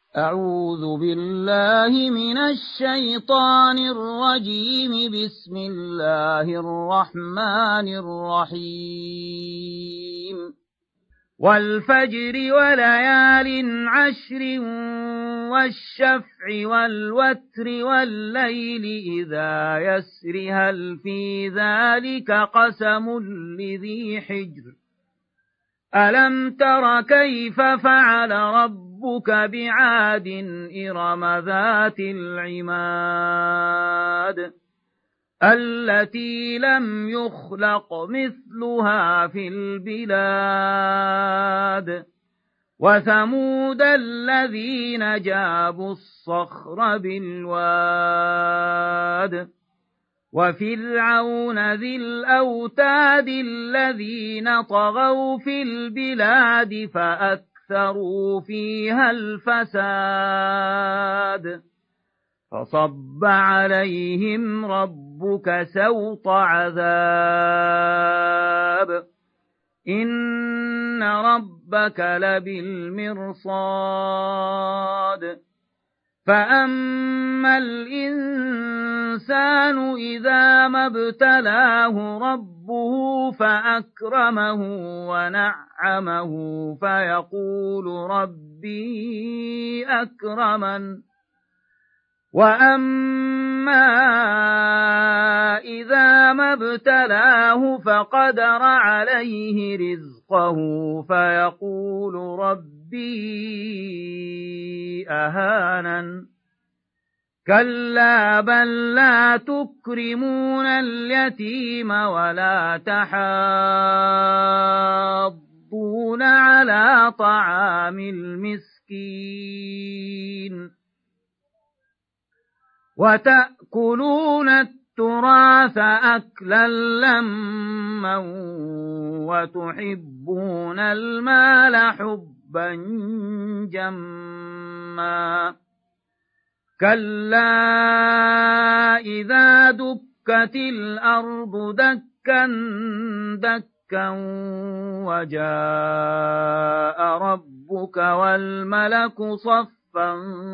أعوذ بالله من الشيطان الرجيم. بسم الله الرحمن الرحيم. والفجر وليال عشر والشفع والوتر والليل إذا يسر هل في ذلك قسم لذي حجر ألم تر كيف فعل ربك بعاد إرم ذات العماد التي لم يخلق مثلها في البلاد وثمود الذين جابوا الصخر بالواد وفرعون ذي الأوتاد الذين طغوا في البلاد فأكثروا فيها الفساد فصب عليهم ربك سوط عذاب إن ربك لبالمرصاد فأما الإنسان إذا ما ابتلاه ربه فأكرمه ونعمه فيقول ربي أكرمن وأما إذا ما ابتلاه فقدر عليه رزقه فيقول ربي أهانن كلا بل لا تكرمون اليتيم ولا تحاضون على طعام المسكين وتأكلون التراث أكلا لما وتحبون المال حبا جما كلا إذا دكت الأرض دكا دكا وجاء ربك والملك صفا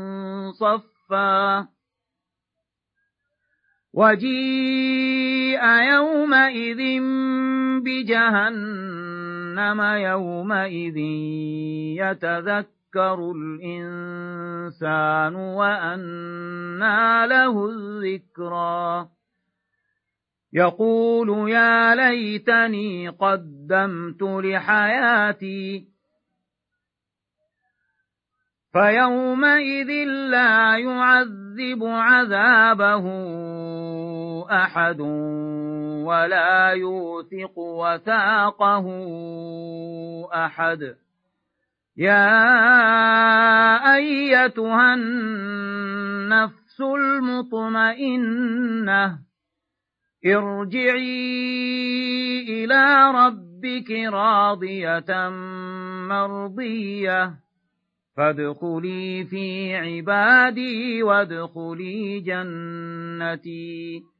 صفا وجيء يومئذ بجهنم يومئذ يتذكر الإنسان وأنى له الذكرى يقول يا ليتني قدمت لحياتي فيومئذ لا يعذب عذابه أحد ولا يوثق وثاقه أحد يا أيتها النفس المطمئنة ارجعي إلى ربك راضية مرضية فادخلي في عبادي وادخلي جنتي